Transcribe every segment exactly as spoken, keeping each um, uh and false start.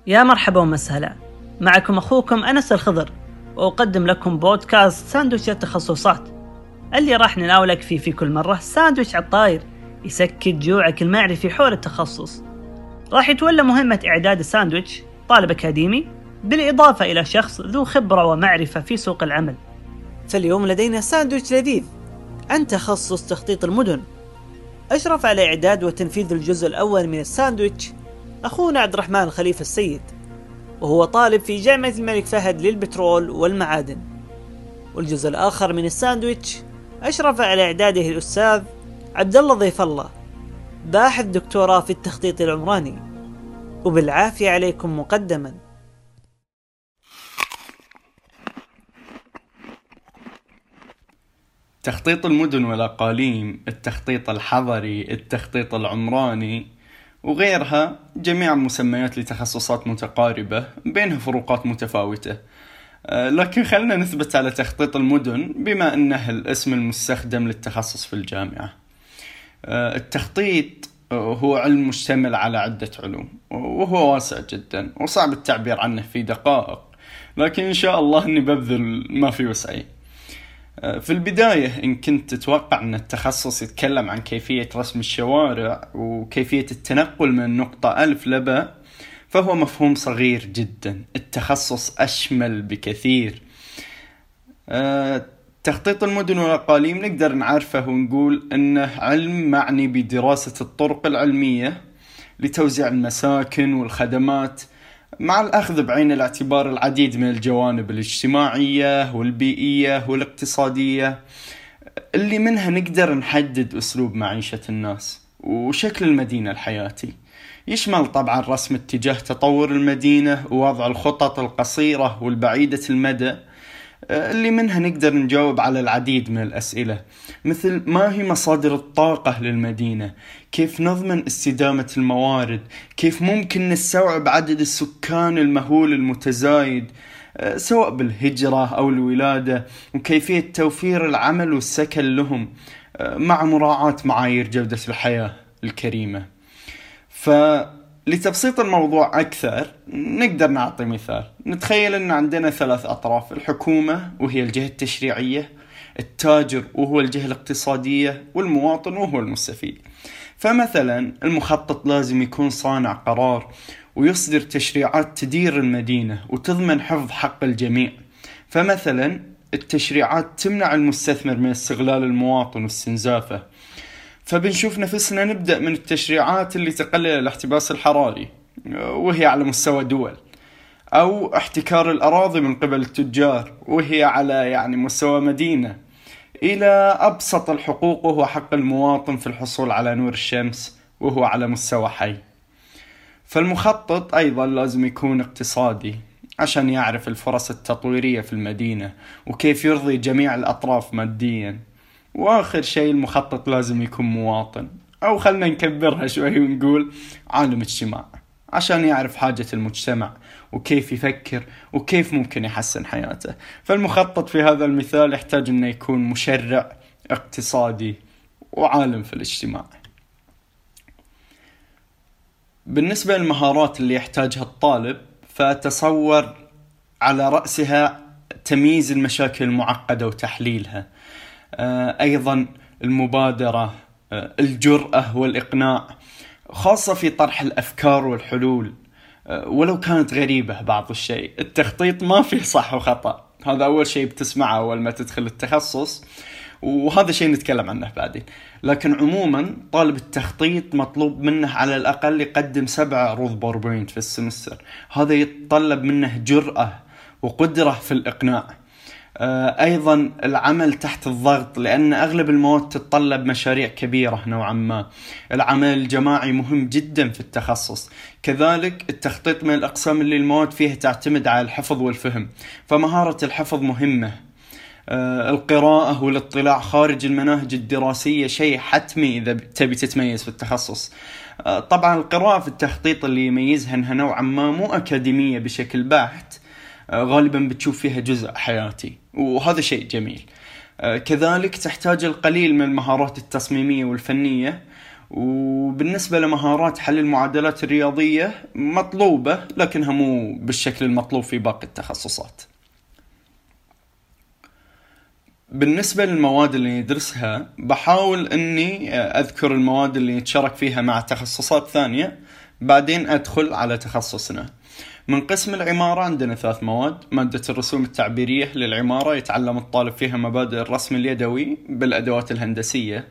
يا مرحبا ومسهلا، معكم أخوكم أنس الخضر، وأقدم لكم بودكاست ساندويتش التخصصات اللي راح نناولك فيه في كل مرة ساندويتش عالطاير يسكت جوعك المعرفي حول التخصص. راح يتولى مهمة إعداد الساندويتش طالب أكاديمي، بالإضافة إلى شخص ذو خبرة ومعرفة في سوق العمل. فاليوم لدينا ساندويتش لذيذ عن تخصص تخطيط المدن. أشرف على إعداد وتنفيذ الجزء الأول من الساندويتش أخونا عبد الرحمن الخليفة السيد، وهو طالب في جامعة الملك فهد للبترول والمعادن. والجزء الآخر من الساندويتش أشرف على إعداده الأستاذ عبد الله ضيف الله، باحث دكتوراه في التخطيط العمراني. وبالعافية عليكم مقدما. تخطيط المدن والأقاليم، التخطيط الحضري، التخطيط العمراني وغيرها، جميع مسميات لتخصصات متقاربة بينها فروقات متفاوتة. لكن خلنا نثبت على تخطيط المدن بما أنه الاسم المستخدم للتخصص في الجامعة. التخطيط هو علم مشتمل على عدة علوم، وهو واسع جدا وصعب التعبير عنه في دقائق، لكن إن شاء الله أني ببذل ما في وسعي. في البداية إن كنت تتوقع أن التخصص يتكلم عن كيفية رسم الشوارع وكيفية التنقل من نقطة ألف لباء، فهو مفهوم صغير جدا. التخصص أشمل بكثير. تخطيط المدن والأقاليم نقدر نعرفه ونقول أنه علم معني بدراسة الطرق العلمية لتوزيع المساكن والخدمات، مع الأخذ بعين الاعتبار العديد من الجوانب الاجتماعية والبيئية والاقتصادية اللي منها نقدر نحدد أسلوب معيشة الناس وشكل المدينة الحياتي. يشمل طبعا رسم اتجاه تطور المدينة ووضع الخطط القصيرة والبعيدة المدى اللي منها نقدر نجاوب على العديد من الأسئلة، مثل ما هي مصادر الطاقة للمدينة، كيف نضمن استدامة الموارد، كيف ممكن نستوعب عدد السكان المهول المتزايد سواء بالهجرة أو الولادة، وكيفية توفير العمل والسكن لهم مع مراعاة معايير جودة الحياة الكريمة. فلتبسيط الموضوع أكثر نقدر نعطي مثال. نتخيل أن عندنا ثلاث أطراف: الحكومة وهي الجهة التشريعية، التاجر وهو الجهة الاقتصادية، والمواطن وهو المستفيد. فمثلا المخطط لازم يكون صانع قرار ويصدر تشريعات تدير المدينة وتضمن حفظ حق الجميع. فمثلا التشريعات تمنع المستثمر من استغلال المواطن واستنزافه. فبنشوف نفسنا نبدأ من التشريعات اللي تقلل الاحتباس الحراري وهي على مستوى دول، أو احتكار الأراضي من قبل التجار وهي على يعني مستوى مدينة، إلى أبسط الحقوق وهو حق المواطن في الحصول على نور الشمس وهو على مستوى حي. فالمخطط أيضا لازم يكون اقتصادي عشان يعرف الفرص التطويرية في المدينة وكيف يرضي جميع الأطراف ماديا. وآخر شيء المخطط لازم يكون مواطن، أو خلنا نكبرها شوي ونقول عالم اجتماع، عشان يعرف حاجة المجتمع وكيف يفكر وكيف ممكن يحسن حياته. فالمخطط في هذا المثال يحتاج أنه يكون مشرع اقتصادي وعالم في الاجتماع. بالنسبة للمهارات اللي يحتاجها الطالب، فتصور على رأسها تمييز المشاكل المعقدة وتحليلها، أيضا المبادرة، الجرأة والإقناع، خاصة في طرح الأفكار والحلول ولو كانت غريبة بعض الشيء. التخطيط ما فيه صح وخطأ، هذا أول شيء بتسمعه أول ما تدخل التخصص، وهذا شيء نتكلم عنه بعدين. لكن عموما طالب التخطيط مطلوب منه على الأقل يقدم سبع عروض باوربوينت في السمستر. هذا يتطلب منه جرأة وقدرة في الإقناع. أيضا العمل تحت الضغط، لأن أغلب المواد تتطلب مشاريع كبيرة نوعا ما. العمل الجماعي مهم جدا في التخصص. كذلك التخطيط من الأقسام اللي المواد فيها تعتمد على الحفظ والفهم، فمهارة الحفظ مهمة. القراءة والاطلاع خارج المناهج الدراسية شيء حتمي إذا تبي تتميز في التخصص. طبعا القراءة في التخطيط اللي يميزها أنها نوعا ما مو أكاديمية بشكل بحت، غالبا بتشوف فيها جزء حياتي، وهذا شيء جميل. كذلك تحتاج القليل من المهارات التصميمية والفنية، وبالنسبة لمهارات حل المعادلات الرياضية مطلوبة لكنها مو بالشكل المطلوب في باقي التخصصات. بالنسبة للمواد اللي ندرسها بحاول أني أذكر المواد اللي نتشارك فيها مع تخصصات ثانية، بعدين أدخل على تخصصنا. من قسم العمارة عندنا ثلاث مواد: مادة الرسوم التعبيرية للعمارة يتعلم الطالب فيها مبادئ الرسم اليدوي بالأدوات الهندسية،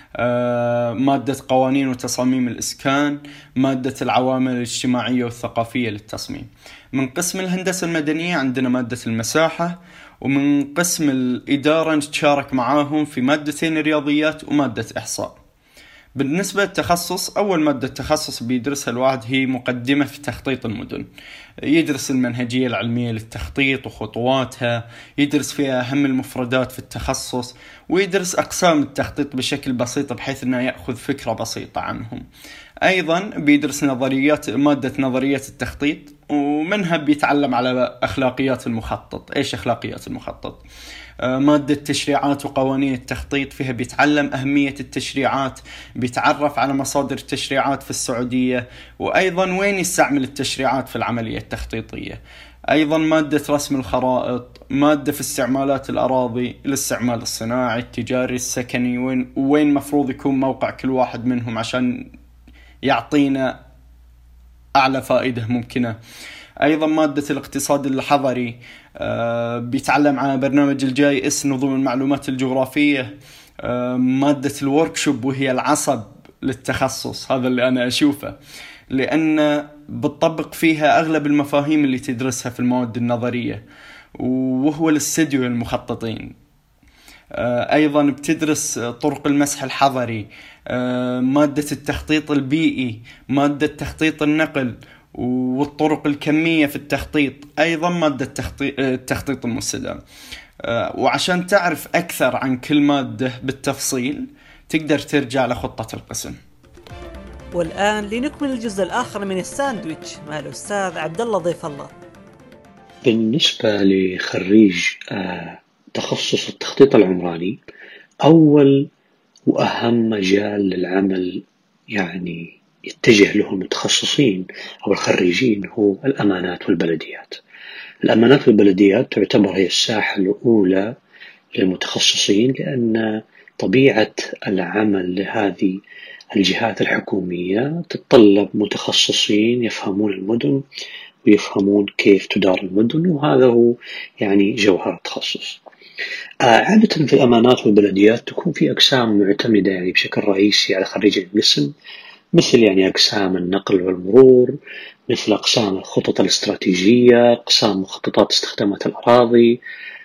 مادة قوانين وتصاميم الإسكان، مادة العوامل الاجتماعية والثقافية للتصميم. من قسم الهندسة المدنية عندنا مادة المساحة، ومن قسم الإدارة نتشارك معاهم في مادتين رياضيات ومادة إحصاء. بالنسبة للتخصص، أول مادة تخصص بيدرسها الواحد هي مقدمة في تخطيط المدن. يدرس المنهجية العلمية للتخطيط وخطواتها، يدرس فيها أهم المفردات في التخصص، ويدرس أقسام التخطيط بشكل بسيط بحيث أنه يأخذ فكرة بسيطة عنهم. أيضا بيدرس نظريات مادة نظريات التخطيط، ومنها بيتعلم على أخلاقيات المخطط. إيش أخلاقيات المخطط؟ مادة تشريعات وقوانين التخطيط، فيها بيتعلم أهمية التشريعات، بيتعرف على مصادر التشريعات في السعودية، وأيضا وين يستعمل التشريعات في العملية التخطيطية. أيضا مادة رسم الخرائط، مادة في استعمالات الأراضي، الاستعمال الصناعي التجاري السكني، وين وين مفروض يكون موقع كل واحد منهم عشان يعطينا أعلى فائدة ممكنة. أيضا مادة الاقتصاد الحضري، آه بيتعلم على برنامج الجي اس نظم المعلومات الجغرافية. آه مادة الوركشوب وهي العصب للتخصص، هذا اللي أنا أشوفه، لأن بتطبق فيها أغلب المفاهيم اللي تدرسها في المواد النظرية، وهو الاستديو المخططين. آه أيضا بتدرس طرق المسح الحضري، آه مادة التخطيط البيئي، مادة تخطيط النقل والطرق الكمية في التخطيط، أيضا مادة التخطيط المستدام. وعشان تعرف أكثر عن كل مادة بالتفصيل تقدر ترجع لخطة القسم. والآن لنكمل الجزء الآخر من الساندويتش مع الأستاذ عبد الله ضيف الله. بالنسبة لخريج تخصص التخطيط العمراني، أول وأهم مجال للعمل يعني يتجه له المتخصصين أو الخريجين هو الأمانات والبلديات. الأمانات والبلديات تعتبر هي الساحة الأولى للمتخصصين، لأن طبيعة العمل لهذه الجهات الحكومية تتطلب متخصصين يفهمون المدن ويفهمون كيف تدار المدن، وهذا هو يعني جوهر التخصص. عادة في الأمانات والبلديات تكون في أقسام معتمدة يعني بشكل رئيسي على خريجي القسم، مثل يعني أقسام النقل والمرور، مثل أقسام الخطط الاستراتيجية، أقسام مخططات استخدامات الأراضي،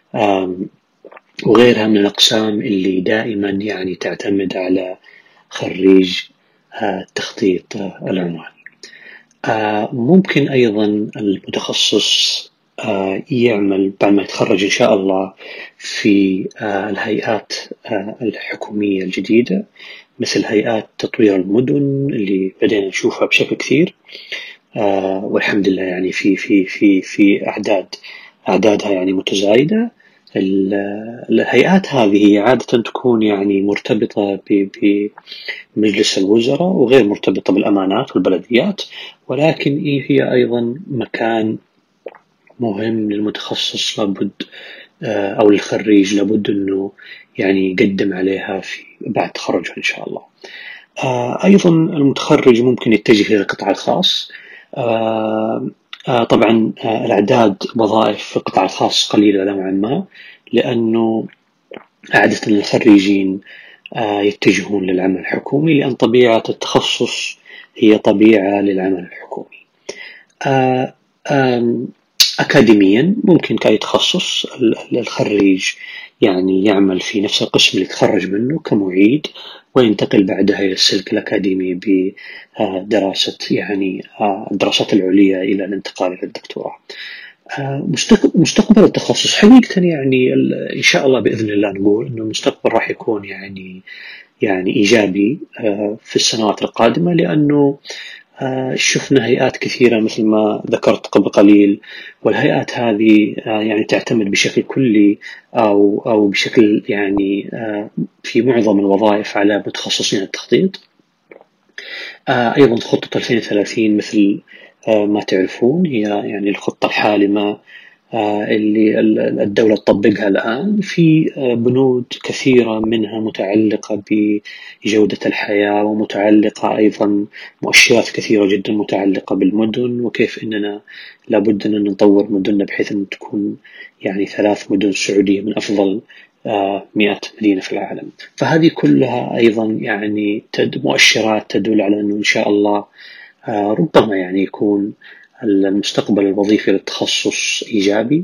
وغيرها من الأقسام اللي دائما يعني تعتمد على خريج التخطيط العمراني. ممكن أيضا المتخصص يعمل بعد ما يتخرج إن شاء الله في الهيئات الحكومية الجديدة، مثل هيئات تطوير المدن اللي بدينا نشوفها بشكل كثير، آه والحمد لله يعني في في في في أعداد أعدادها يعني متزايدة. الهيئات هذه عادة تكون يعني مرتبطة بمجلس الوزراء وغير مرتبطة بالأمانات والبلديات، ولكن هي أيضا مكان مهم للمتخصص لابد آه أو للخريج لابد أنه يعني يقدم عليها في بعد تخرجه إن شاء الله. آه أيضا المتخرج ممكن يتجه إلى القطاع الخاص. آه آه طبعا آه الأعداد وظائف في القطاع الخاص قليلة نوعا ما، لأنه عادة الخريجين آه يتجهون للعمل الحكومي، لأن طبيعة التخصص هي طبيعة للعمل الحكومي. آه آه أكاديميا ممكن كأي تخصص الخريج يعني يعمل في نفس القسم اللي تخرج منه كمعيد، وينتقل بعدها إلى السلك الأكاديمي بدراسة يعني الدراسات العليا إلى الانتقال إلى الدكتوراه. مستقبل التخصص حقيقة يعني إن شاء الله بإذن الله نقول إنه المستقبل راح يكون يعني يعني إيجابي في السنوات القادمة، لأنه شفنا هيئات كثيرة مثل ما ذكرت قبل قليل، والهيئات هذه يعني تعتمد بشكل كلي أو أو بشكل يعني في معظم الوظائف على متخصصين التخطيط. آه، أيضا خطة ألفين وثلاثين مثل آه، ما تعرفون هي يعني الخطة الحالمة آه، اللي الدولة تطبقها الآن في آه، بنود كثيرة منها متعلقة بجودة الحياة، ومتعلقة أيضا مؤشرات كثيرة جدا متعلقة بالمدن، وكيف أننا لابد أن نطور مدننا بحيث أن تكون يعني ثلاث مدن سعودية من أفضل آه، مئة مدينة في العالم. فهذه كلها أيضا يعني مؤشرات تدل على أنه إن شاء الله آه، ربما يعني يكون المستقبل الوظيفي للتخصص إيجابي.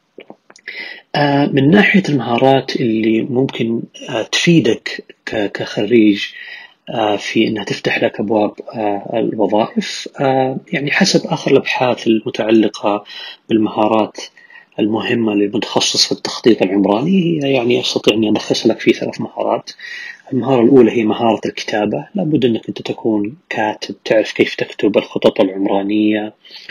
آه، من ناحية المهارات اللي ممكن آه، تفيدك كخريج آه، في أنها تفتح لك أبواب آه، الوظائف، آه، يعني حسب آخر الأبحاث المتعلقة بالمهارات المهمة للمتخصص في التخطيط العمراني، هي يعني أستطيع أن ألخص لك في ثلاث مهارات. المهارة الأولى هي مهارة الكتابة، لابد أنك أنت تكون كاتب، تعرف كيف تكتب الخطط العمرانية،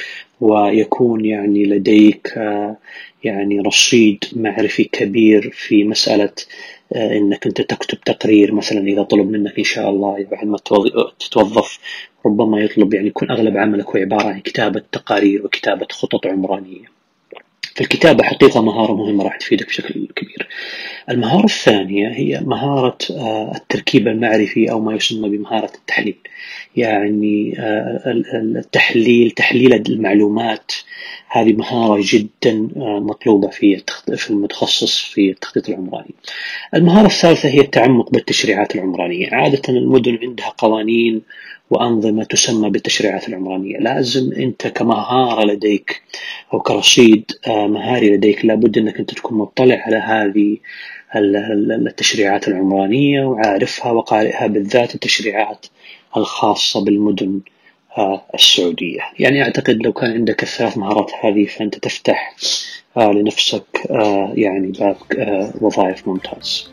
ويكون يعني لديك يعني رصيد معرفي كبير في مسألة أنك أنت تكتب تقرير مثلا إذا طلب منك إن شاء الله بعد ما تتوظف، ربما يطلب يعني يكون أغلب عملك هو عبارة عن كتابة تقارير وكتابة خطط عمرانية. فالكتابة حقيقة مهارة مهمة راح تفيدك بشكل كبير. المهارة الثانية هي مهارة التركيب المعرفي أو ما يسمى بمهارة التحليل، يعني التحليل تحليل المعلومات. هذه مهارة جدا مطلوبة في في المتخصص في التخطيط العمراني. المهارة الثالثة هي التعمق بالتشريعات العمرانية. عادة المدن عندها قوانين وأنظمة تسمى بالتشريعات العمرانية، لازم أنت كمهارة لديك أو كرصيد مهاري لديك لابد أنك أنت تكون مطلع على هذه التشريعات العمرانية وعارفها وقارئها، بالذات التشريعات الخاصة بالمدن السعودية. يعني أعتقد لو كان عندك الثلاث مهارات هذه فأنت تفتح لنفسك يعني باب وظائف ممتاز.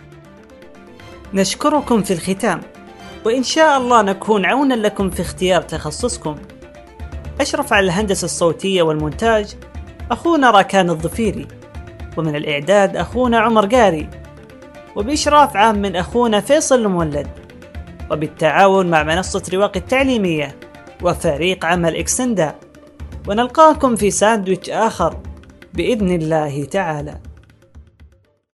نشكركم في الختام، وإن شاء الله نكون عونا لكم في اختيار تخصصكم. أشرف على الهندسة الصوتية والمونتاج أخونا راكان الظفيري، ومن الإعداد أخونا عمر قاري، وبإشراف عام من أخونا فيصل المولد، وبالتعاون مع منصة رواق التعليمية وفريق عمل إكسندا. ونلقاكم في ساندويتش آخر بإذن الله تعالى.